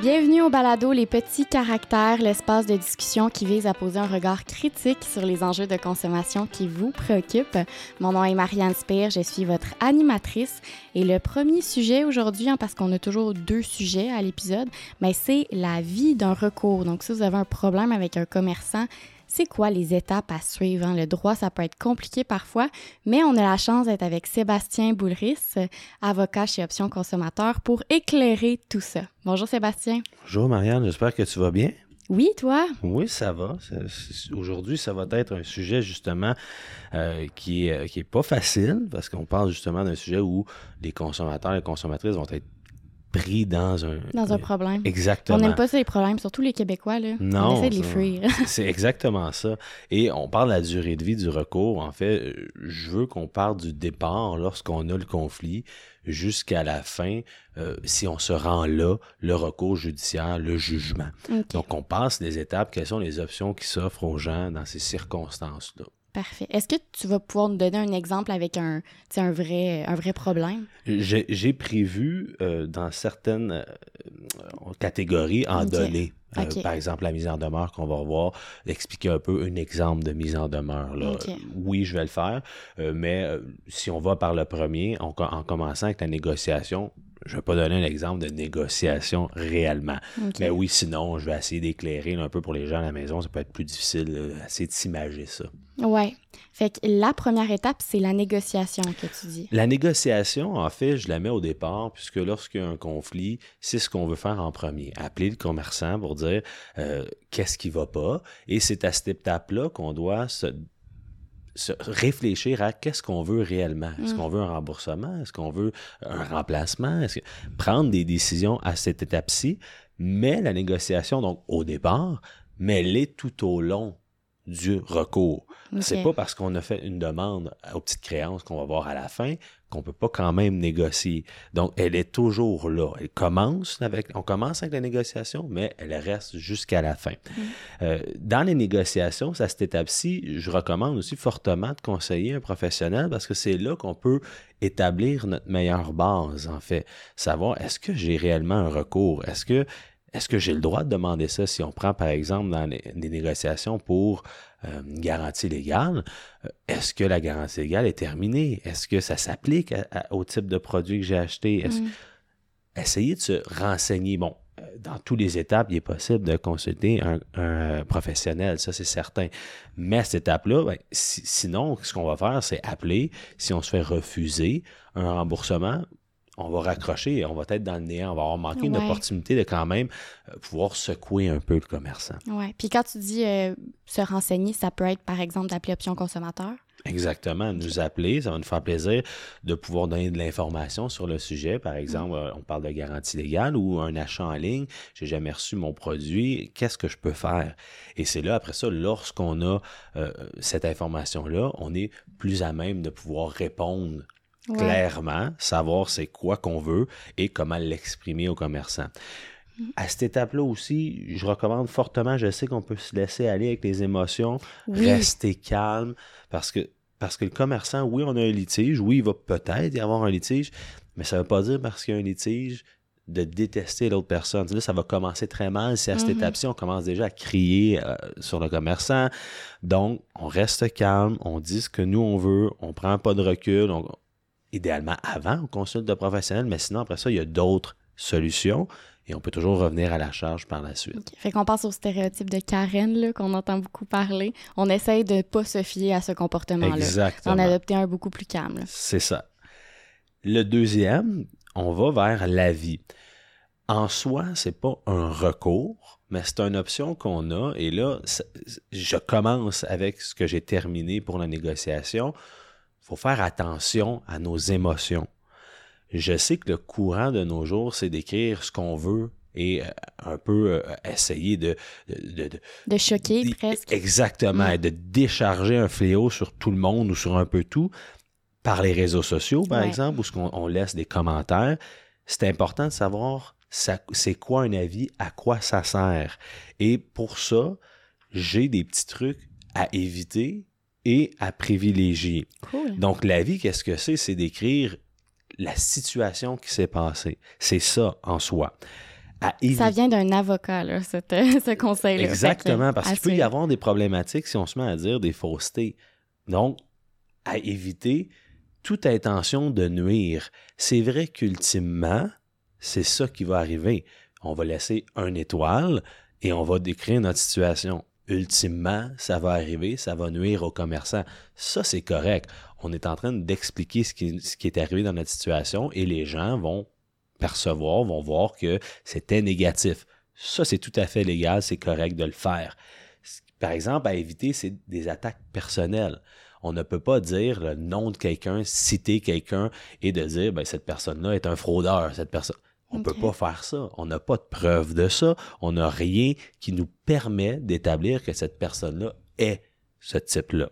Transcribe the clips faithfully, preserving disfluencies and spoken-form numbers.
Bienvenue au balado Les Petits Caractères, l'espace de discussion qui vise à poser un regard critique sur les enjeux de consommation qui vous préoccupent. Mon nom est Marianne Spire, je suis votre animatrice et le premier sujet aujourd'hui, hein, parce qu'on a toujours deux sujets à l'épisode, mais c'est la vie d'un recours. Donc si vous avez un problème avec un commerçant, c'est quoi les étapes à suivre? Hein? Le droit, ça peut être compliqué parfois, mais on a la chance d'être avec Sébastien Boulris, avocat chez Options Consommateurs, pour éclairer tout ça. Bonjour Sébastien. Bonjour Marianne, j'espère que tu vas bien. Oui, toi? Oui, ça va. C'est, c'est, aujourd'hui, ça va être un sujet justement euh, qui est, qui est pas facile parce qu'on parle justement d'un sujet où les consommateurs et les consommatrices vont être pris dans un... Dans un problème. Exactement. On n'aime pas ça, les problèmes, surtout les Québécois, là. Non. On essaie de les ça, fuir. C'est exactement ça. Et on parle de la durée de vie du recours. En fait, je veux qu'on parle du départ lorsqu'on a le conflit jusqu'à la fin, euh, si on se rend là, le recours judiciaire, le jugement. Okay. Donc, on passe les étapes. Quelles sont les options qui s'offrent aux gens dans ces circonstances-là? Parfait. Est-ce que tu vas pouvoir nous donner un exemple avec un, un, vrai, un vrai problème? J'ai, j'ai prévu euh, dans certaines euh, catégories en okay. donner. Euh, okay. Par exemple, la mise en demeure qu'on va revoir, expliquer un peu un exemple de mise en demeure. Là. Okay. Oui, je vais le faire, euh, mais euh, si on va par le premier, on, en commençant avec la négociation, je ne vais pas donner un exemple de négociation réellement. Okay. Mais oui, sinon, je vais essayer d'éclairer là, un peu pour les gens à la maison. Ça peut être plus difficile, là, essayer de s'imager ça. Oui. Fait que la première étape, c'est la négociation que tu dis. La négociation, en fait, je la mets au départ, puisque lorsqu'il y a un conflit, c'est ce qu'on veut faire en premier. Appeler le commerçant pour dire euh, qu'est-ce qui ne va pas. Et c'est à cette étape-là qu'on doit se... Se réfléchir à qu'est-ce qu'on veut réellement. Est-ce mmh. qu'on veut un remboursement? Est-ce qu'on veut un remplacement? Est-ce que... Prendre des décisions à cette étape-ci, mais la négociation, donc au départ, mais elle est tout au long du recours. Okay. C'est pas parce qu'on a fait une demande aux petites créances qu'on va voir à la fin qu'on peut pas quand même négocier. Donc, elle est toujours là. Elle commence avec, on commence avec la négociation, mais elle reste jusqu'à la fin. Mm. Euh, dans les négociations, à cette étape-ci, je recommande aussi fortement de conseiller un professionnel parce que c'est là qu'on peut établir notre meilleure base, en fait. Savoir, est-ce que j'ai réellement un recours? Est-ce que Est-ce que j'ai le droit de demander ça si on prend, par exemple, dans les, les négociations pour euh, une garantie légale? Euh, est-ce que la garantie légale est terminée? Est-ce que ça s'applique à, à, au type de produit que j'ai acheté? Est-ce... Mm. Essayez de se renseigner. Bon, euh, dans toutes les étapes, il est possible de consulter un, un professionnel, ça c'est certain. Mais à cette étape-là, ben, si, sinon, ce qu'on va faire, c'est appeler. Si on se fait refuser un remboursement, on va raccrocher et on va être dans le néant. On va avoir manqué ouais. une opportunité de quand même euh, pouvoir secouer un peu le commerçant. Oui. Puis quand tu dis euh, se renseigner, ça peut être, par exemple, d'appeler Options Consommateurs? Exactement. Nous appeler, ça va nous faire plaisir de pouvoir donner de l'information sur le sujet. Par exemple, mmh. on parle de garantie légale ou un achat en ligne. J'ai jamais reçu mon produit. Qu'est-ce que je peux faire? Et c'est là, après ça, lorsqu'on a euh, cette information-là, on est plus à même de pouvoir répondre Ouais. clairement, savoir c'est quoi qu'on veut et comment l'exprimer aux commerçants. Mmh. À cette étape-là aussi, je recommande fortement, je sais qu'on peut se laisser aller avec les émotions, oui. rester calme, parce que, parce que le commerçant, oui, on a un litige, oui, il va peut-être y avoir un litige, mais ça ne veut pas dire parce qu'il y a un litige de détester l'autre personne. Là, ça va commencer très mal. Si à cette mm-hmm. étape-ci, on commence déjà à crier euh, sur le commerçant. Donc, on reste calme, on dit ce que nous, on veut, on prend pas de recul, on idéalement avant, on consulte de professionnels, mais sinon, après ça, il y a d'autres solutions et on peut toujours revenir à la charge par la suite. Okay. Fait qu'on passe au stéréotype de Karen, là, qu'on entend beaucoup parler. On essaye de ne pas se fier à ce comportement-là. Exactement. On adopter un beaucoup plus calme. Là. C'est ça. Le deuxième, on va vers l'avis. En soi, c'est pas un recours, mais c'est une option qu'on a. Et là, je commence avec ce que j'ai terminé pour la négociation. Il faut faire attention à nos émotions. Je sais que le courant de nos jours, c'est d'écrire ce qu'on veut et euh, un peu euh, essayer de... De, de, de choquer de, presque. Exactement, mmh. de décharger un fléau sur tout le monde ou sur un peu tout. Par les réseaux sociaux, par ouais. exemple, où on, on laisse des commentaires. C'est important de savoir ça, c'est quoi un avis, à quoi ça sert. Et pour ça, j'ai des petits trucs à éviter et à privilégier. Cool. Donc, l'avis, qu'est-ce que c'est? C'est d'écrire la situation qui s'est passée. C'est ça en soi. à éviter... Ça vient d'un avocat, là, cette, ce conseil-là. Exactement, que, parce qu'il peut y avoir des problématiques si on se met à dire des faussetés. Donc, à éviter toute intention de nuire. C'est vrai qu'ultimement, c'est ça qui va arriver. On va laisser une étoile et on va décrire notre situation. Ultimement, ça va arriver, ça va nuire aux commerçants. Ça, c'est correct. On est en train d'expliquer ce qui, ce qui est arrivé dans notre situation et les gens vont percevoir, vont voir que c'était négatif. Ça, c'est tout à fait légal, c'est correct de le faire. Par exemple, à éviter, c'est des attaques personnelles. On ne peut pas dire le nom de quelqu'un, citer quelqu'un et de dire ben, cette personne-là est un fraudeur. Cette personne... On ne okay. peut pas faire ça. On n'a pas de preuve de ça. On n'a rien qui nous permet d'établir que cette personne-là est ce type-là.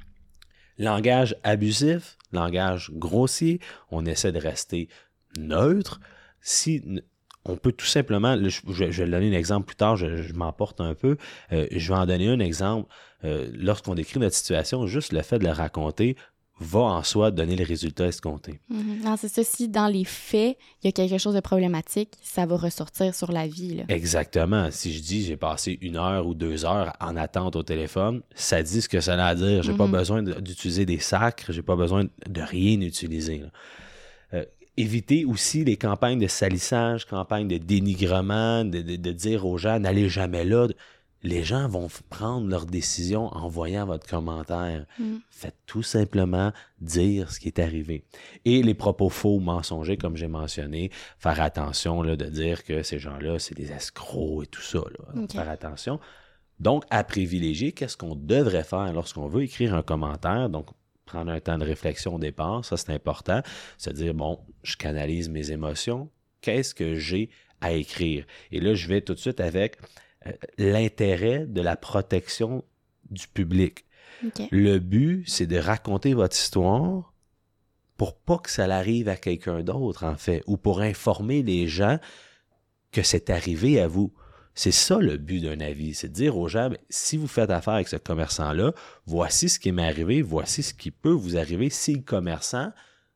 Langage abusif, langage grossier, on essaie de rester neutre. Si on peut tout simplement, je, je vais donner un exemple plus tard, je, je m'emporte un peu, euh, je vais en donner un exemple. Euh, lorsqu'on décrit notre situation, juste le fait de le raconter va en soi donner le résultat escompté. Mm-hmm. Non, c'est ça. Si dans les faits, il y a quelque chose de problématique, ça va ressortir sur la vie, là. Exactement. Si je dis j'ai passé une heure ou deux heures en attente au téléphone, ça dit ce que ça a à dire. J'ai mm-hmm. pas besoin d'utiliser des sacres, j'ai pas besoin de rien utiliser. Euh, éviter aussi les campagnes de salissage, campagnes de dénigrement, de, de, de dire aux gens n'allez jamais là. Les gens vont prendre leurs décisions en voyant votre commentaire. Mm. Faites tout simplement dire ce qui est arrivé. Et les propos faux, mensongers, comme j'ai mentionné, faire attention là, de dire que ces gens-là, c'est des escrocs et tout ça. Là. Okay. Faire attention. Donc, à privilégier, qu'est-ce qu'on devrait faire lorsqu'on veut écrire un commentaire? Donc, prendre un temps de réflexion au départ, ça c'est important. Se dire, bon, je canalise mes émotions. Qu'est-ce que j'ai à écrire? Et là, je vais tout de suite avec... l'intérêt de la protection du public. Okay. Le but, c'est de raconter votre histoire pour pas que ça arrive à quelqu'un d'autre, en fait, ou pour informer les gens que c'est arrivé à vous. C'est ça le but d'un avis, c'est de dire aux gens, bien, si vous faites affaire avec ce commerçant-là, voici ce qui m'est arrivé, voici ce qui peut vous arriver si le commerçant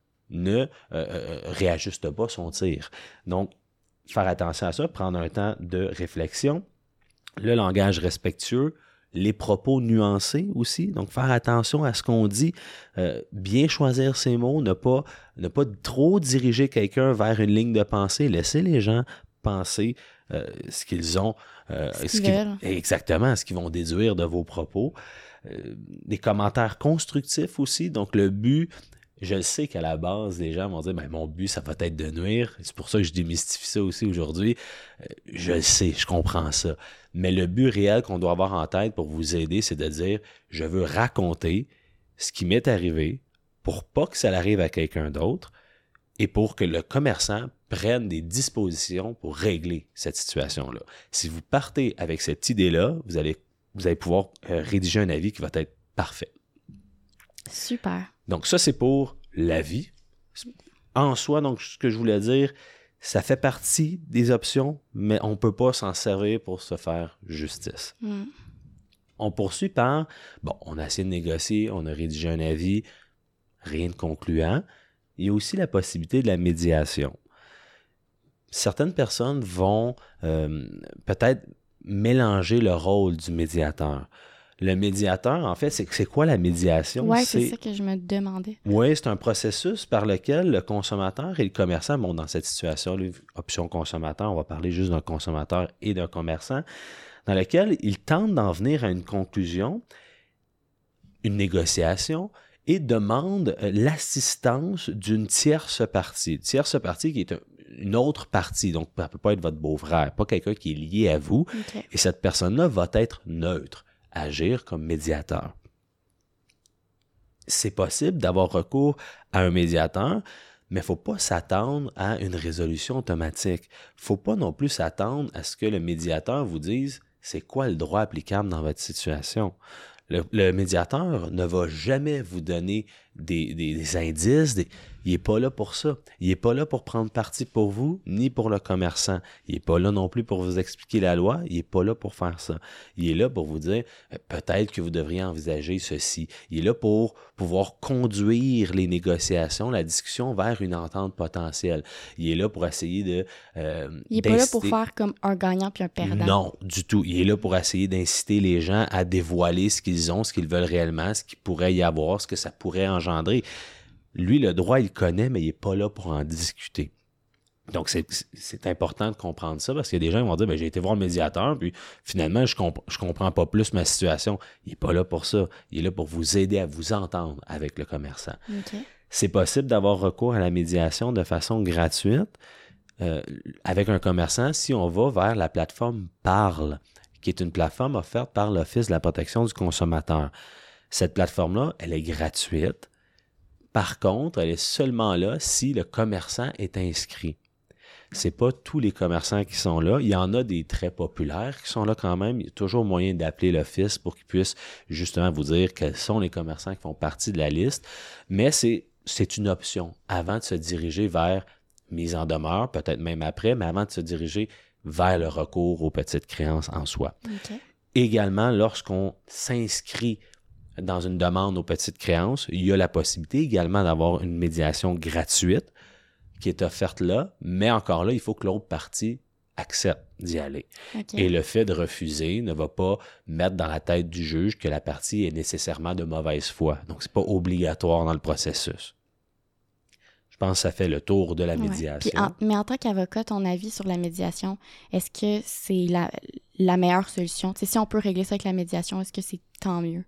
ne euh, réajuste pas son tir. Donc, faire attention à ça, prendre un temps de réflexion. Le langage respectueux, les propos nuancés aussi, donc faire attention à ce qu'on dit, euh, bien choisir ses mots, ne pas, ne pas trop diriger quelqu'un vers une ligne de pensée, laisser les gens penser euh, ce qu'ils ont, euh, ce ce qu'ils veulent. Exactement, ce qu'ils vont déduire de vos propos. Euh, des commentaires constructifs aussi, donc le but... Je le sais qu'à la base, les gens vont dire ben, « mon but, ça va être de nuire ». C'est pour ça que je démystifie ça aussi aujourd'hui. Euh, je le sais, je comprends ça. Mais le but réel qu'on doit avoir en tête pour vous aider, c'est de dire « je veux raconter ce qui m'est arrivé pour pas que ça arrive à quelqu'un d'autre et pour que le commerçant prenne des dispositions pour régler cette situation-là ». Si vous partez avec cette idée-là, vous allez, vous allez pouvoir euh, rédiger un avis qui va être parfait. Super. Donc ça, c'est pour l'avis. En soi, donc ce que je voulais dire, ça fait partie des options, mais on ne peut pas s'en servir pour se faire justice. Mm. On poursuit par, bon, on a essayé de négocier, on a rédigé un avis, rien de concluant. Il y a aussi la possibilité de la médiation. Certaines personnes vont euh, peut-être mélanger le rôle du médiateur. Le médiateur, en fait, c'est, c'est quoi la médiation? Oui, c'est... c'est ça que je me demandais. Oui, c'est un processus par lequel le consommateur et le commerçant, bon, dans cette situation, option consommateur, on va parler juste d'un consommateur et d'un commerçant, dans lequel ils tentent d'en venir à une conclusion, une négociation, et demandent l'assistance d'une tierce partie. Une tierce partie qui est un, une autre partie, donc ça ne peut pas être votre beau-frère, pas quelqu'un qui est lié à vous, okay. Et cette personne-là va être neutre. Agir comme médiateur. C'est possible d'avoir recours à un médiateur, mais il ne faut pas s'attendre à une résolution automatique. Il ne faut pas non plus s'attendre à ce que le médiateur vous dise c'est quoi le droit applicable dans votre situation. Le, le médiateur ne va jamais vous donner des, des, des indices, des, il n'est pas là pour ça. Il n'est pas là pour prendre parti pour vous, ni pour le commerçant. Il n'est pas là non plus pour vous expliquer la loi. Il n'est pas là pour faire ça. Il est là pour vous dire, euh, peut-être que vous devriez envisager ceci. Il est là pour pouvoir conduire les négociations, la discussion vers une entente potentielle. Il est là pour essayer de... Euh, il n'est pas là pour faire comme un gagnant puis un perdant. Non, du tout. Il est là pour essayer d'inciter les gens à dévoiler ce qu'ils ont, ce qu'ils veulent réellement, ce qu'il pourrait y avoir, ce que ça pourrait engendrer. Lui, le droit, il connaît, mais il n'est pas là pour en discuter. Donc, c'est, c'est important de comprendre ça parce qu'il y a des gens qui vont dire, ben, j'ai été voir le médiateur, puis finalement, je comp- je comprends pas plus ma situation. Il n'est pas là pour ça. Il est là pour vous aider à vous entendre avec le commerçant. Okay. C'est possible d'avoir recours à la médiation de façon gratuite euh, avec un commerçant si on va vers la plateforme Parle, qui est une plateforme offerte par l'Office de la protection du consommateur. Cette plateforme-là, elle est gratuite. Par contre, elle est seulement là si le commerçant est inscrit. C'est pas tous les commerçants qui sont là. Il y en a des très populaires qui sont là quand même. Il y a toujours moyen d'appeler l'office pour qu'ils puissent justement vous dire quels sont les commerçants qui font partie de la liste. Mais c'est, c'est une option avant de se diriger vers mise en demeure, peut-être même après, mais avant de se diriger vers le recours aux petites créances en soi. Okay. Également, lorsqu'on s'inscrit dans une demande aux petites créances, il y a la possibilité également d'avoir une médiation gratuite qui est offerte là, mais encore là, il faut que l'autre partie accepte d'y aller. Okay. Et le fait de refuser ne va pas mettre dans la tête du juge que la partie est nécessairement de mauvaise foi. Donc, c'est pas obligatoire dans le processus. Je pense que ça fait le tour de la médiation. Ouais. Puis en, mais en tant qu'avocat, ton avis sur la médiation, est-ce que c'est la, la meilleure solution? T'sais, si on peut régler ça avec la médiation, est-ce que c'est tant mieux?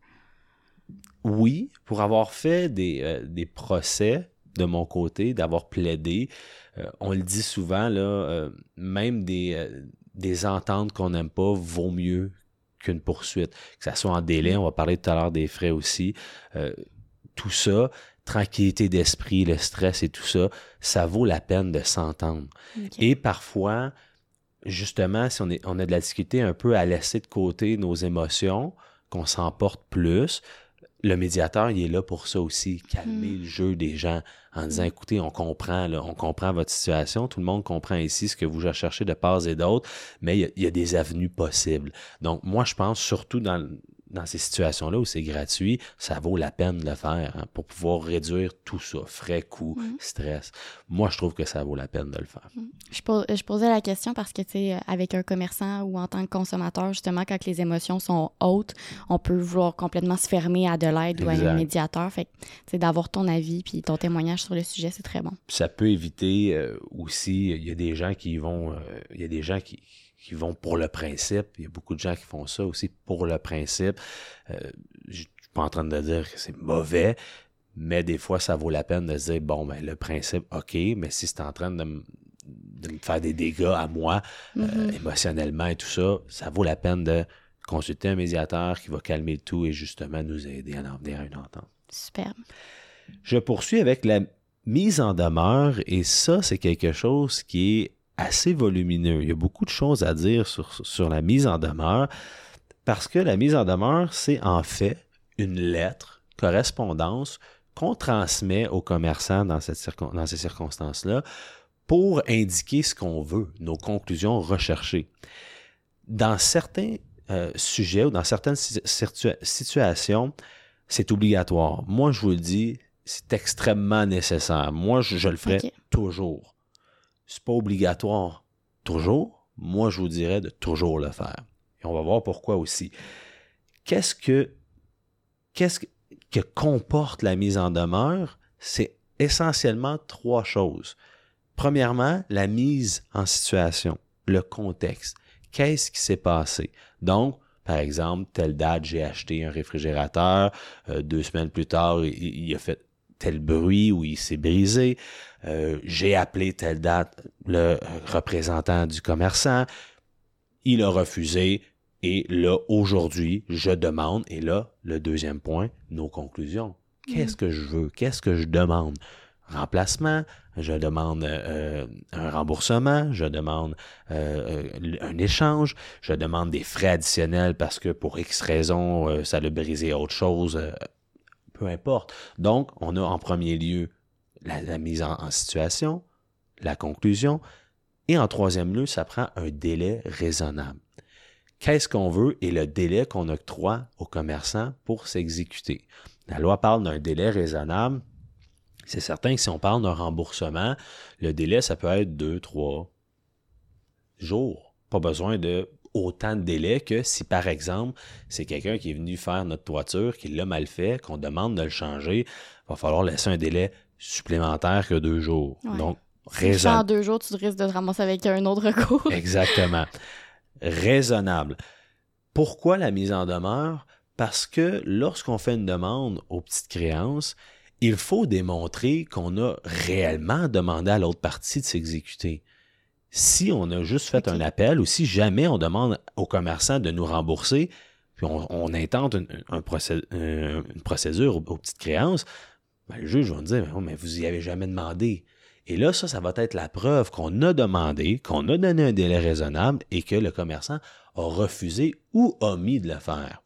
Oui, pour avoir fait des, euh, des procès de mon côté, d'avoir plaidé, euh, on le dit souvent, là, euh, même des, euh, des ententes qu'on n'aime pas vaut mieux qu'une poursuite. Que ça soit en délai, on va parler tout à l'heure des frais aussi, euh, tout ça, tranquillité d'esprit, le stress et tout ça, ça vaut la peine de s'entendre. Okay. Et parfois, justement, si on, est, on a de la difficulté un peu à laisser de côté nos émotions, qu'on s'emporte plus, le médiateur, il est là pour ça aussi, calmer mmh. le jeu des gens en disant, écoutez, on comprend, là, on comprend votre situation, tout le monde comprend ici ce que vous recherchez de part et d'autre, mais il y, a, il y a des avenues possibles. Donc, moi, je pense surtout dans, dans ces situations-là où c'est gratuit, ça vaut la peine de le faire hein, pour pouvoir réduire tout ça, frais, coûts, mmh. stress. Moi, je trouve que ça vaut la peine de le faire. Mmh. Je, pose, je posais la question parce que, tu sais, avec un commerçant ou en tant que consommateur, justement, quand les émotions sont hautes, on peut vouloir complètement se fermer à de l'aide exact. Ou à un médiateur. Fait que, tu sais, d'avoir ton avis puis ton témoignage sur le sujet, c'est très bon. Ça peut éviter euh, aussi, il y a des gens qui vont, euh, il y a des gens qui... qui vont pour le principe. Il y a beaucoup de gens qui font ça aussi pour le principe. Euh, je suis pas en train de dire que c'est mauvais, mais des fois, ça vaut la peine de se dire, bon, ben le principe, OK, mais si c'est en train de me, de me faire des dégâts à moi, mm-hmm. euh, émotionnellement et tout ça, ça vaut la peine de consulter un médiateur qui va calmer le tout et justement nous aider à en venir à une entente. Superbe. Je poursuis avec la mise en demeure et ça, c'est quelque chose qui est assez volumineux. Il y a beaucoup de choses à dire sur, sur la mise en demeure parce que la mise en demeure, c'est en fait une lettre, correspondance qu'on transmet aux commerçants dans, cette circon- dans ces circonstances-là pour indiquer ce qu'on veut, nos conclusions recherchées. Dans certains euh, sujets ou dans certaines situa- situations, c'est obligatoire. Moi, je vous le dis, c'est extrêmement nécessaire. Moi, je, je le ferai okay. toujours. C'est pas obligatoire toujours. Moi, je vous dirais de toujours le faire. Et on va voir pourquoi aussi. Qu'est-ce que, qu'est-ce que, que comporte la mise en demeure? C'est essentiellement trois choses. Premièrement, la mise en situation, le contexte. Qu'est-ce qui s'est passé? Donc, par exemple, telle date, j'ai acheté un réfrigérateur. Euh, deux semaines plus tard, il, il a fait tel bruit ou il s'est brisé. Euh, j'ai appelé telle date le représentant du commerçant. Il a refusé. Et là, aujourd'hui, je demande. Et là, le deuxième point, nos conclusions. Qu'est-ce que je veux? Qu'est-ce que je demande? Remplacement, je demande euh, un remboursement, je demande euh, un échange, je demande des frais additionnels parce que pour X raison, euh, ça a brisé autre chose, euh, peu importe. Donc, on a en premier lieu la, la mise en, en situation, la conclusion, et en troisième lieu, ça prend un délai raisonnable. Qu'est-ce qu'on veut et le délai qu'on octroie aux commerçants pour s'exécuter? La loi parle d'un délai raisonnable. C'est certain que si on parle d'un remboursement, le délai, ça peut être deux, trois jours. Pas besoin de autant de délai que si, par exemple, c'est quelqu'un qui est venu faire notre toiture, qui l'a mal fait, qu'on demande de le changer, il va falloir laisser un délai supplémentaire que deux jours. Ouais. Donc, si raisonnable. En deux jours, tu risques de te ramasser avec un autre recours. Exactement. Raisonnable. Pourquoi la mise en demeure? Parce que lorsqu'on fait une demande aux petites créances, il faut démontrer qu'on a réellement demandé à l'autre partie de s'exécuter. Si on a juste fait okay. un appel ou si jamais on demande aux commerçants de nous rembourser, puis on, on intente une, un procé, une procédure aux, aux petites créances, ben le juge va nous dire oh, « mais vous y avez jamais demandé ». Et là, ça, ça va être la preuve qu'on a demandé, qu'on a donné un délai raisonnable et que le commerçant a refusé ou omis de le faire.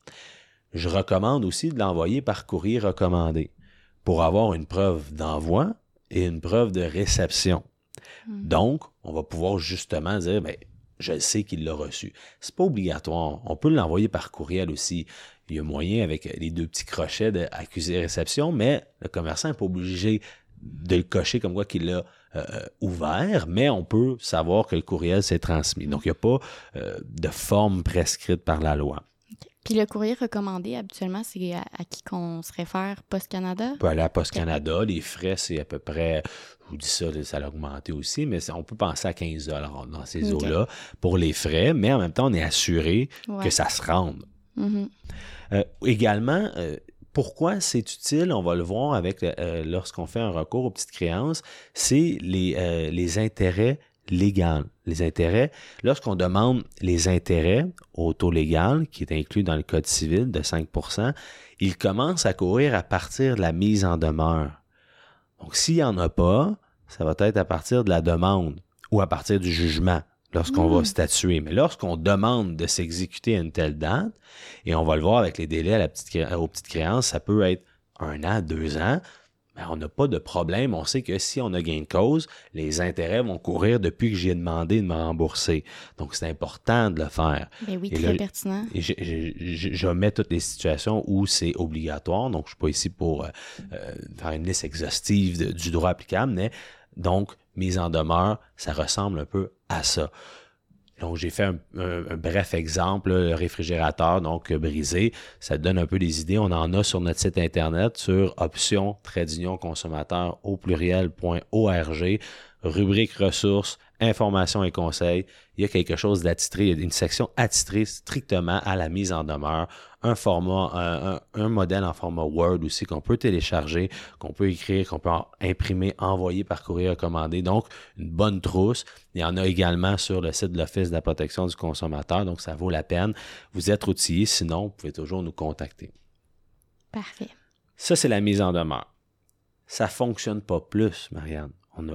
Je recommande aussi de l'envoyer par courrier recommandé pour avoir une preuve d'envoi et une preuve de réception. Mmh. Donc, on va pouvoir justement dire, bien, je sais qu'il l'a reçu. C'est pas obligatoire. On peut l'envoyer par courriel aussi. Il y a moyen avec les deux petits crochets d'accusé réception, mais le commerçant n'est pas obligé de le cocher comme quoi qu'il l'a euh, ouvert, mais on peut savoir que le courriel s'est transmis. Donc, il n'y a pas euh, de forme prescrite par la loi. Okay. Puis le courrier recommandé, habituellement, c'est à, à qui qu'on se réfère? Post Canada? On peut aller à Post Canada. Les frais, c'est à peu près, je vous dis ça, ça a augmenté aussi, mais on peut penser à quinze dollars dans ces okay. eaux-là pour les frais, mais en même temps, on est assuré ouais. que ça se rende. Mm-hmm. Euh, également, euh, pourquoi c'est utile, on va le voir avec euh, lorsqu'on fait un recours aux petites créances, c'est les, euh, les intérêts légaux. Les intérêts, lorsqu'on demande les intérêts au taux légal, qui est inclus dans le Code civil de cinq pour cent, ils commencent à courir à partir de la mise en demeure. Donc, s'il n'y en a pas, ça va être à partir de la demande ou à partir du jugement. Lorsqu'on mmh. va statuer. Mais lorsqu'on demande de s'exécuter à une telle date, et on va le voir avec les délais à la petite, aux petites créances, ça peut être un an, deux ans, mais on n'a pas de problème. On sait que si on a gain de cause, les intérêts vont courir depuis que j'ai demandé de me rembourser. Donc, c'est important de le faire. Ben oui, et très là, pertinent. Et je, je, je, je mets toutes les situations où c'est obligatoire. Donc, je ne suis pas ici pour euh, faire une liste exhaustive de, du droit applicable, mais donc, mise en demeure, ça ressemble un peu à ça. Donc, j'ai fait un, un, un bref exemple, là, le réfrigérateur, donc brisé. Ça donne un peu des idées. On en a sur notre site Internet sur option trait d'union consommateur au pluriel.org, rubrique ressources, informations et conseils. Il y a quelque chose d'attitré, il y a une section attitrée strictement à la mise en demeure, un format, un, un, un modèle en format Word aussi qu'on peut télécharger, qu'on peut écrire, qu'on peut imprimer, envoyer par courrier recommandé. Donc, une bonne trousse. Il y en a également sur le site de l'Office de la protection du consommateur, donc ça vaut la peine. Vous êtes outillés, sinon, vous pouvez toujours nous contacter. Parfait. Ça, c'est la mise en demeure. Ça ne fonctionne pas plus, Marianne. On a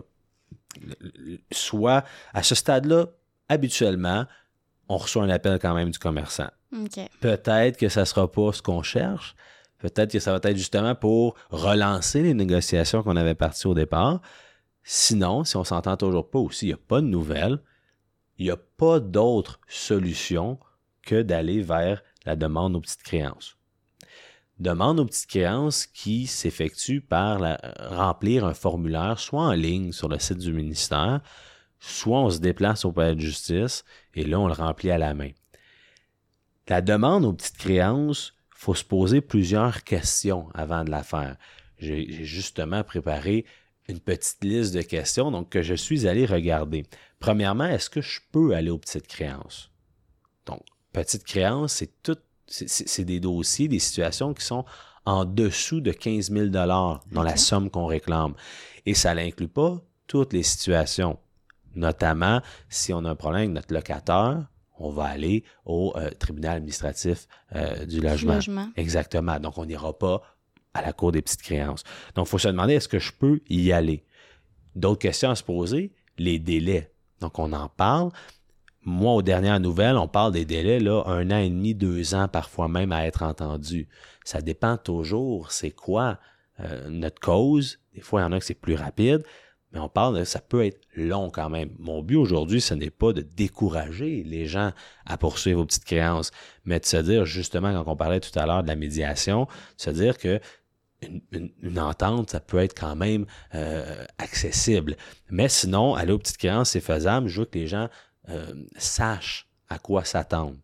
soit, à ce stade-là, habituellement, on reçoit un appel quand même du commerçant. Okay. Peut-être que ça ne sera pas ce qu'on cherche. Peut-être que ça va être justement pour relancer les négociations qu'on avait parties au départ. Sinon, si on ne s'entend toujours pas ou s'il n'y a pas de nouvelles, il n'y a pas d'autre solution que d'aller vers la demande aux petites créances. Demande aux petites créances qui s'effectue par la, remplir un formulaire, soit en ligne sur le site du ministère, soit on se déplace au palais de justice et là, on le remplit à la main. La demande aux petites créances, il faut se poser plusieurs questions avant de la faire. J'ai, j'ai justement préparé une petite liste de questions donc que je suis allé regarder. Premièrement, est-ce que je peux aller aux petites créances? Donc, petites créances, c'est tout. C'est, c'est, c'est des dossiers, des situations qui sont en dessous de quinze mille dollars dans okay. la somme qu'on réclame. Et ça n'inclut pas toutes les situations. Notamment, si on a un problème avec notre locataire, on va aller au euh, tribunal administratif euh, du logement. logement. Exactement. Donc, on n'ira pas à la cour des petites créances. Donc, il faut se demander, est-ce que je peux y aller? D'autres questions à se poser, les délais. Donc, on en parle. Moi, aux dernières nouvelles, on parle des délais, là, un an et demi, deux ans, parfois même à être entendu. Ça dépend toujours, c'est quoi euh, notre cause. Des fois, il y en a que c'est plus rapide, mais on parle de ça peut être long quand même. Mon but aujourd'hui, ce n'est pas de décourager les gens à poursuivre vos petites créances, mais de se dire, justement, quand on parlait tout à l'heure de la médiation, de se dire que une, une, une entente, ça peut être quand même euh, accessible. Mais sinon, aller aux petites créances, c'est faisable. Je veux que les gens euh, sachent à quoi s'attendre.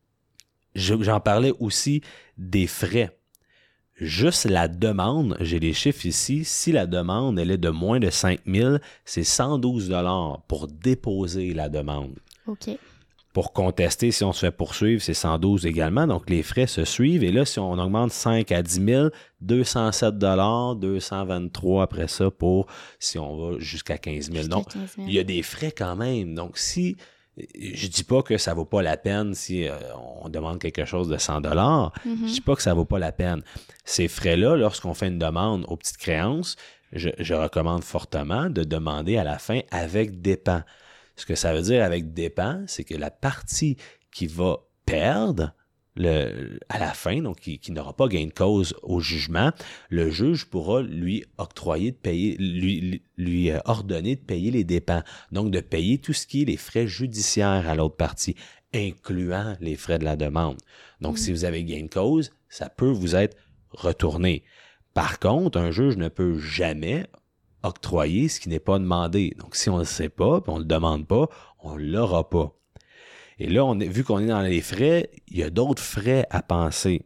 Je, j'en parlais aussi des frais. Juste la demande, j'ai les chiffres ici, si la demande elle est de moins de cinq mille, c'est cent douze dollars pour déposer la demande. OK. Pour contester, si on se fait poursuivre, c'est cent douze également. Donc, les frais se suivent. Et là, si on augmente cinq à dix mille, deux cent sept dollars, deux cent vingt-trois après ça pour si on va jusqu'à quinze mille. Donc, il y a des frais quand même. Donc, si... Je dis pas que ça vaut pas la peine si euh, on demande quelque chose de cent dollars. Mm-hmm. Je dis pas que ça vaut pas la peine. Ces frais-là, lorsqu'on fait une demande aux petites créances, je, je recommande fortement de demander à la fin avec dépens. Ce que ça veut dire avec dépens, c'est que la partie qui va perdre le, à la fin, donc qui, qui n'aura pas gain de cause au jugement, le juge pourra lui octroyer de payer, lui, lui ordonner de payer les dépens. Donc, de payer tout ce qui est les frais judiciaires à l'autre partie, incluant les frais de la demande. Donc, mmh. si vous avez gain de cause, ça peut vous être retourné. Par contre, un juge ne peut jamais octroyer ce qui n'est pas demandé. Donc, si on ne le sait pas, puis on ne le demande pas, on ne l'aura pas. Et là, on est, vu qu'on est dans les frais, il y a d'autres frais à penser.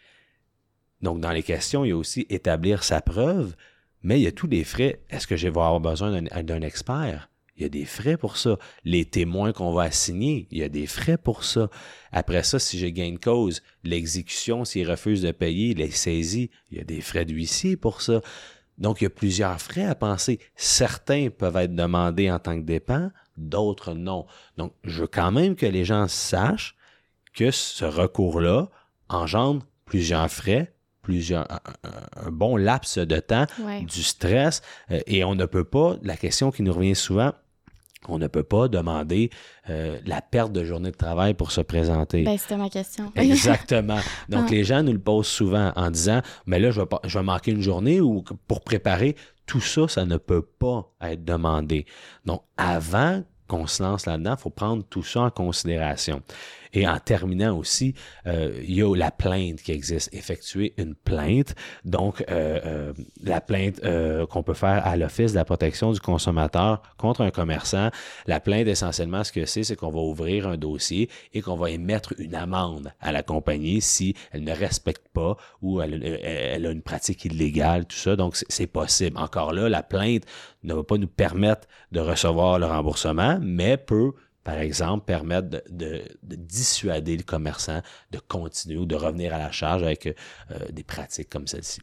Donc, dans les questions, il y a aussi établir sa preuve, mais il y a tous les frais. Est-ce que je vais avoir besoin d'un, d'un expert? Il y a des frais pour ça. Les témoins qu'on va assigner, il y a des frais pour ça. Après ça, si j'ai gain de cause, l'exécution, s'il refuse de payer, les saisies, il y a des frais d'huissier pour ça. Donc, il y a plusieurs frais à penser. Certains peuvent être demandés en tant que dépens, d'autres non. Donc, je veux quand même que les gens sachent que ce recours-là engendre plusieurs frais, plusieurs, un, un, un bon laps de temps, ouais. du stress, euh, et on ne peut pas, la question qui nous revient souvent, on ne peut pas demander euh, la perte de journée de travail pour se présenter. Ben, c'était ma question. Exactement. Donc, ah. les gens nous le posent souvent en disant, mais là, je vais, pas, je vais manquer une journée ou pour préparer. Tout ça, ça ne peut pas être demandé. Donc, avant qu'on se lance là-dedans, il faut prendre tout ça en considération. Et en terminant aussi, euh, il y a la plainte qui existe. Effectuer une plainte, donc euh, euh, la plainte euh, qu'on peut faire à l'Office de la protection du consommateur contre un commerçant. La plainte, essentiellement, ce que c'est, c'est qu'on va ouvrir un dossier et qu'on va émettre une amende à la compagnie si elle ne respecte pas ou elle, elle a une pratique illégale, tout ça. Donc, c'est, c'est possible. Encore là, la plainte ne va pas nous permettre de recevoir le remboursement, mais peut par exemple, permettre de, de, de dissuader le commerçant de continuer ou de revenir à la charge avec euh, des pratiques comme celle-ci.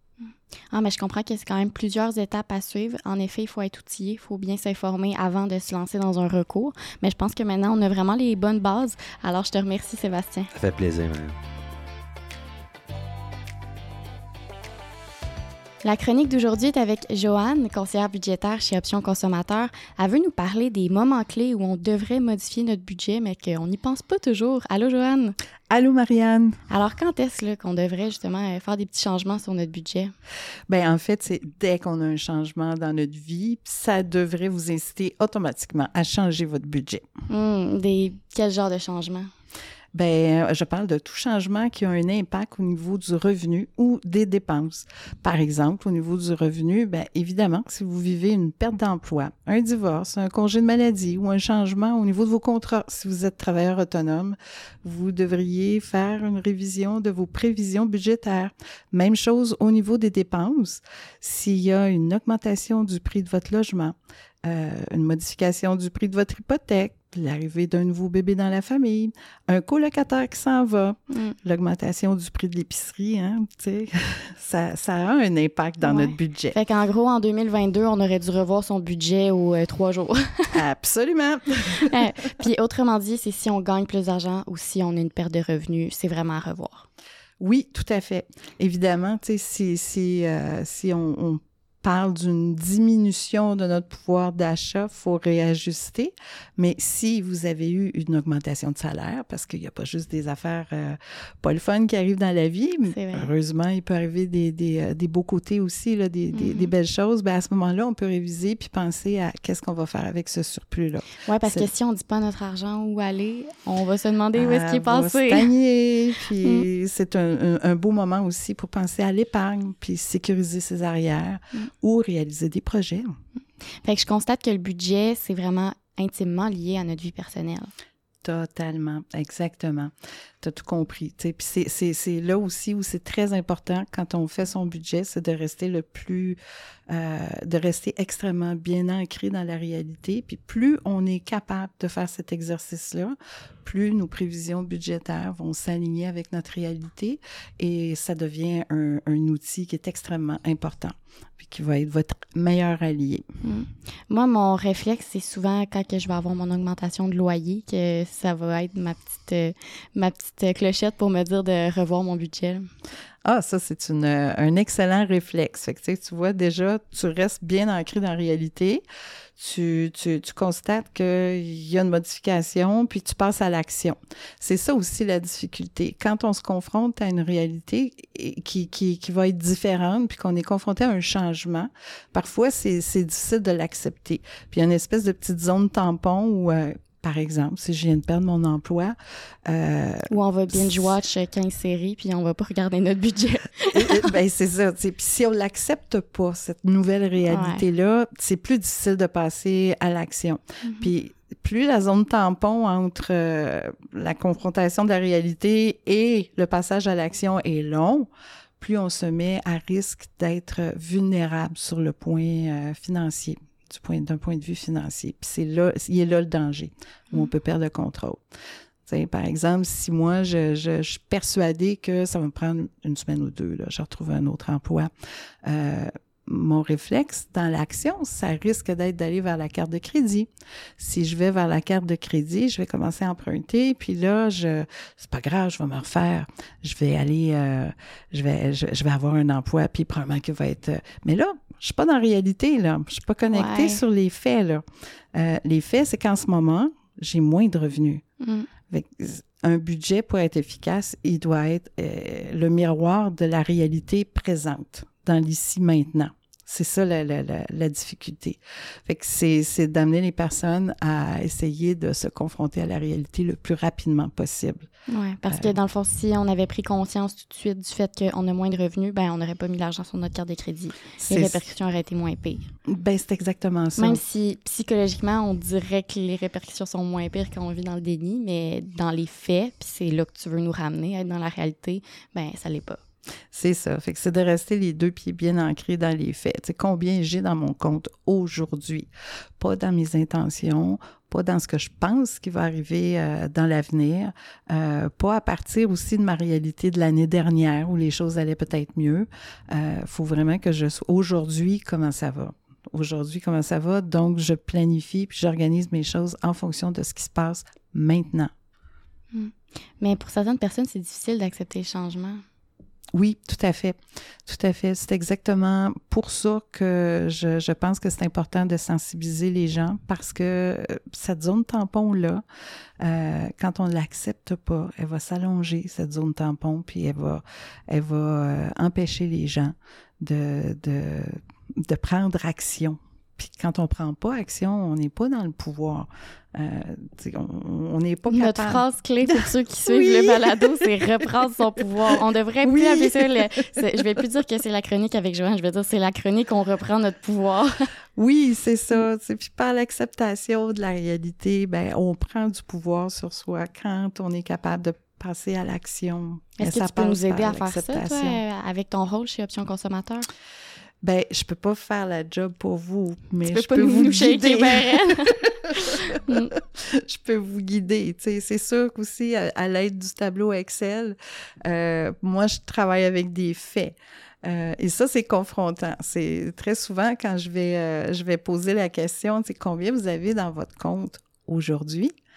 Ah, mais je comprends que c'est quand même plusieurs étapes à suivre. En effet, il faut être outillé, il faut bien s'informer avant de se lancer dans un recours. Mais je pense que maintenant, on a vraiment les bonnes bases. Alors, je te remercie, Sébastien. Ça fait plaisir, madame. La chronique d'aujourd'hui est avec Joanne, conseillère budgétaire chez Options Consommateurs. Elle veut nous parler des moments clés où on devrait modifier notre budget, mais qu'on n'y pense pas toujours. Allô, Joanne? Allô, Marianne? Alors, quand est-ce là, qu'on devrait justement faire des petits changements sur notre budget? Bien, en fait, c'est dès qu'on a un changement dans notre vie, ça devrait vous inciter automatiquement à changer votre budget. Mmh, des... Quel genre de changement? Bien, je parle de tout changement qui a un impact au niveau du revenu ou des dépenses. Par exemple, au niveau du revenu, bien évidemment, si vous vivez une perte d'emploi, un divorce, un congé de maladie ou un changement au niveau de vos contrats, si vous êtes travailleur autonome, vous devriez faire une révision de vos prévisions budgétaires. Même chose au niveau des dépenses. S'il y a une augmentation du prix de votre logement, euh, une modification du prix de votre hypothèque, l'arrivée d'un nouveau bébé dans la famille, un colocataire qui s'en va, mm. l'augmentation du prix de l'épicerie, hein, tu sais, ça, ça a un impact dans ouais. notre budget. Fait qu'en gros, en deux mille vingt-deux, on aurait dû revoir son budget aux euh, trois jours. Absolument! euh, puis autrement dit, c'est si on gagne plus d'argent ou si on a une perte de revenus, c'est vraiment à revoir. Oui, tout à fait. Évidemment, tu sais, si, si, euh, si on, on parle d'une diminution de notre pouvoir d'achat, il faut réajuster. Mais si vous avez eu une augmentation de salaire, parce qu'il n'y a pas juste des affaires euh, pas le fun qui arrivent dans la vie, mais heureusement, il peut arriver des, des, des beaux côtés aussi, là, des, mm-hmm. des, des belles choses, bien, à ce moment-là, on peut réviser puis penser à qu'est-ce qu'on va faire avec ce surplus-là. Oui, parce c'est... que si on ne dit pas notre argent où aller, on va se demander où est-ce qu'il est passé. On va stagner, puis mm. c'est un, un, un beau moment aussi pour penser à l'épargne, puis sécuriser ses arrières mm. ou réaliser des projets. Fait que je constate que le budget, c'est vraiment intimement lié à notre vie personnelle. Totalement, exactement. Tu as tout compris. Puis c'est, c'est, c'est là aussi où c'est très important quand on fait son budget, c'est de rester le plus, euh, de rester extrêmement bien ancré dans la réalité. Puis plus on est capable de faire cet exercice-là, plus nos prévisions budgétaires vont s'aligner avec notre réalité et ça devient un, un outil qui est extrêmement important puis qui va être votre meilleur allié. Mmh. Moi, mon réflexe, c'est souvent quand que je vais avoir mon augmentation de loyer que ça va être ma petite, euh, ma petite clochette pour me dire de revoir mon budget. Ah, ça, c'est une, un excellent réflexe. Fait que, tu sais, tu vois, déjà, tu restes bien ancré dans la réalité. Tu, tu, tu constates qu'il y a une modification, puis tu passes à l'action. C'est ça aussi la difficulté. Quand on se confronte à une réalité qui, qui, qui va être différente, puis qu'on est confronté à un changement, parfois, c'est, c'est difficile de l'accepter. Puis il y a une espèce de petite zone tampon où... Euh, par exemple, si je viens de perdre mon emploi... Euh, Ou on va binge-watch quinze séries, puis on va pas regarder notre budget. Bien, c'est ça. Puis si on l'accepte pas, cette nouvelle réalité-là, ouais. c'est plus difficile de passer à l'action. Mm-hmm. Puis plus la zone tampon entre euh, la confrontation de la réalité et le passage à l'action est long, plus on se met à risque d'être vulnérable sur le point euh, financier. Du point, d'un point de vue financier. Puis c'est là, il est là le danger, où on peut perdre le contrôle. T'sais, par exemple, si moi, je, je, je suis persuadée que ça va me prendre une semaine ou deux, là, je retrouve un autre emploi, euh, mon réflexe dans l'action, ça risque d'être d'aller vers la carte de crédit. Si je vais vers la carte de crédit, je vais commencer à emprunter, puis là, je c'est pas grave, je vais me refaire. Je vais aller, euh, je vais je, je vais avoir un emploi, puis probablement qu'il va être... Euh, mais là, je suis pas dans la réalité, là. Je suis pas connectée ouais. sur les faits, là. Euh, les faits, c'est qu'en ce moment, j'ai moins de revenus. Mm. Avec un budget, pour être efficace, il doit être euh, le miroir de la réalité présente, dans l'ici-maintenant. C'est ça la, la, la, la difficulté. Fait que c'est, c'est d'amener les personnes à essayer de se confronter à la réalité le plus rapidement possible. Oui, parce euh, que dans le fond, si on avait pris conscience tout de suite du fait qu'on a moins de revenus, ben on n'aurait pas mis l'argent sur notre carte de crédit. Les répercussions auraient été moins pires. Ben c'est exactement ça. Même si psychologiquement, on dirait que les répercussions sont moins pires quand on vit dans le déni, mais dans les faits, puis c'est là que tu veux nous ramener, être dans la réalité, ben ça l'est pas. C'est ça. Fait que c'est de rester les deux pieds bien ancrés dans les faits. Tu sais, combien j'ai dans mon compte aujourd'hui? Pas dans mes intentions, pas dans ce que je pense qui va arriver euh, dans l'avenir, euh, pas à partir aussi de ma réalité de l'année dernière où les choses allaient peut-être mieux. Il euh, faut vraiment que je sois aujourd'hui, comment ça va? Aujourd'hui, comment ça va? Donc, je planifie puis j'organise mes choses en fonction de ce qui se passe maintenant. Mmh. Mais pour certaines personnes, c'est difficile d'accepter le changement. Oui, tout à fait. Tout à fait. C'est exactement pour ça que je, je pense que c'est important de sensibiliser les gens parce que cette zone tampon-là, euh, quand on ne l'accepte pas, elle va s'allonger, cette zone tampon, puis elle va, elle va euh, empêcher les gens de, de, de prendre action. Puis quand on ne prend pas action, on n'est pas dans le pouvoir. Euh, on n'est pas capable... Notre phrase clé pour ceux qui suivent oui. le balado, c'est « reprendre son pouvoir ». On devrait plus oui. appeler ça... Le, je vais plus dire que c'est la chronique avec Joanne, je vais dire c'est la chronique « on reprend notre pouvoir ». Oui, c'est ça. Puis par l'acceptation de la réalité, ben on prend du pouvoir sur soi quand on est capable de passer à l'action. Est-ce que ça tu peux nous aider à faire ça, toi, avec ton rôle chez Option Consommateur? Ben, je peux pas faire la job pour vous, mais peux je peux vous guider. mm. Je peux vous guider. Tu sais, c'est sûr qu'aussi, à, à l'aide du tableau Excel, euh, moi, je travaille avec des faits. Euh, et ça, c'est confrontant. C'est très souvent quand je vais, euh, je vais poser la question, c'est combien vous avez dans votre compte aujourd'hui?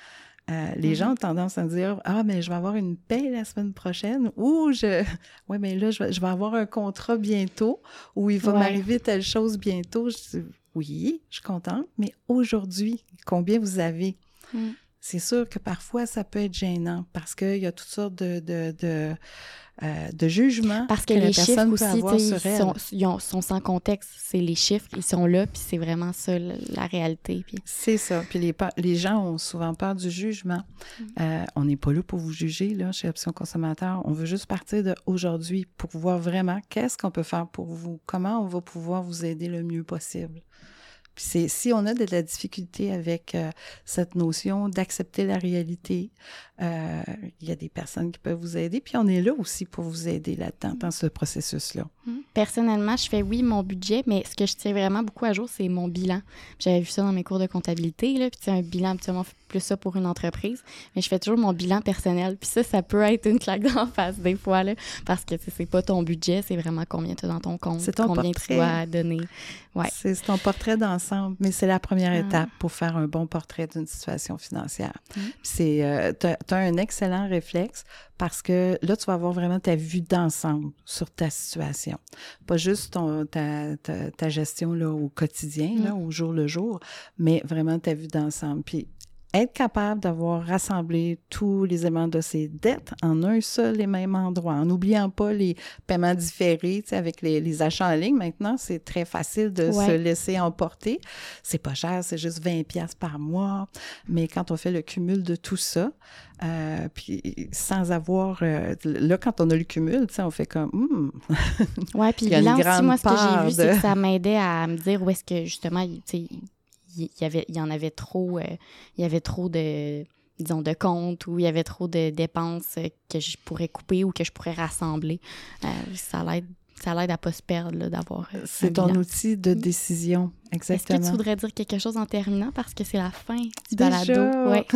Euh, les mm-hmm. gens ont tendance à dire « Ah, mais je vais avoir une paie la semaine prochaine » ou je... « Oui, mais là, je vais, je vais avoir un contrat bientôt » ou « Il va ouais. m'arriver telle chose bientôt. » Je dis « Oui, je suis contente, mais aujourd'hui, combien vous avez? Mm. » C'est sûr que parfois, ça peut être gênant parce qu'il y a toutes sortes de, de, de, euh, de jugements parce que, que les chiffres aussi, ils sont, ils ont, sont sans contexte. C'est les chiffres, ils sont là, puis c'est vraiment ça, la, la réalité. Puis... C'est ça. Puis les, les gens ont souvent peur du jugement. Mm. Euh, on n'est pas là pour vous juger, là, chez Option Consommateur. On veut juste partir d'aujourd'hui pour voir vraiment qu'est-ce qu'on peut faire pour vous, comment on va pouvoir vous aider le mieux possible. Puis c'est, si on a de la difficulté avec euh, cette notion d'accepter la réalité, euh, il y a des personnes qui peuvent vous aider. Puis on est là aussi pour vous aider là-dedans, dans ce processus-là. Personnellement, je fais oui mon budget, mais ce que je tiens vraiment beaucoup à jour, c'est mon bilan. J'avais vu ça dans mes cours de comptabilité, là, puis c'est un bilan, habituellement, on fait plus ça pour une entreprise, mais je fais toujours mon bilan personnel. Puis ça, ça peut être une claque d'en face des fois, là, parce que c'est pas ton budget, c'est vraiment combien tu as dans ton compte, c'est ton combien portrait. Tu dois donner. Ouais. C'est, c'est ton portrait d'ensemble, mais c'est la première ah. étape pour faire un bon portrait d'une situation financière. Mmh. Puis c'est, euh, tu as un excellent réflexe parce que là, tu vas avoir vraiment ta vue d'ensemble sur ta situation. Pas juste ton, ta, ta, ta gestion là, au quotidien, mmh. là, au jour le jour, mais vraiment ta vue d'ensemble. Puis être capable d'avoir rassemblé tous les éléments de ses dettes en un seul et même endroit, en n'oubliant pas les paiements différés, tu sais, avec les, les achats en ligne. Maintenant, c'est très facile de ouais. se laisser emporter. C'est pas cher, c'est juste vingt dollars par mois. Mais quand on fait le cumul de tout ça, euh, puis sans avoir... Euh, là, quand on a le cumul, tu sais, on fait comme... Hmm. Oui, puis là aussi, moi, ce que j'ai vu, de... c'est que ça m'aidait à me dire où est-ce que, justement, tu sais... Il y, avait, il y en avait trop, euh, il y avait trop de, disons, de comptes ou il y avait trop de dépenses que je pourrais couper ou que je pourrais rassembler. Euh, ça l'aide, ça l'aide à ne pas se perdre, là, d'avoir euh, c'est ton bilan. Outil de décision, exactement. Est-ce que tu voudrais dire quelque chose en terminant parce que c'est la fin du Déjà? balado? Ouais.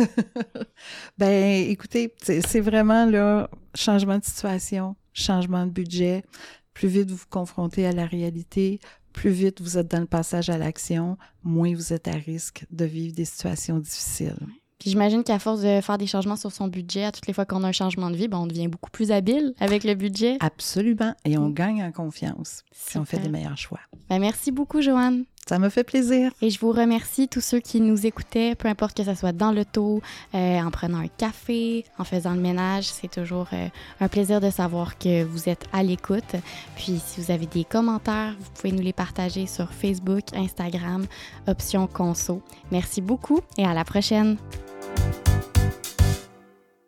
Ben, écoutez, c'est, c'est vraiment, là, changement de situation, changement de budget. Plus vite vous vous confrontez à la réalité, plus vite vous êtes dans le passage à l'action, moins vous êtes à risque de vivre des situations difficiles. Puis j'imagine qu'à force de faire des changements sur son budget, à toutes les fois qu'on a un changement de vie, ben on devient beaucoup plus habile avec le budget. Absolument. Et on mmh. gagne en confiance. Puis on fait des meilleurs choix. Ben merci beaucoup, Joanne. Ça me fait plaisir. Et je vous remercie, tous ceux qui nous écoutaient, peu importe que ce soit dans l'auto, euh, en prenant un café, en faisant le ménage. C'est toujours euh, un plaisir de savoir que vous êtes à l'écoute. Puis, si vous avez des commentaires, vous pouvez nous les partager sur Facebook, Instagram, Option Conso. Merci beaucoup et à la prochaine.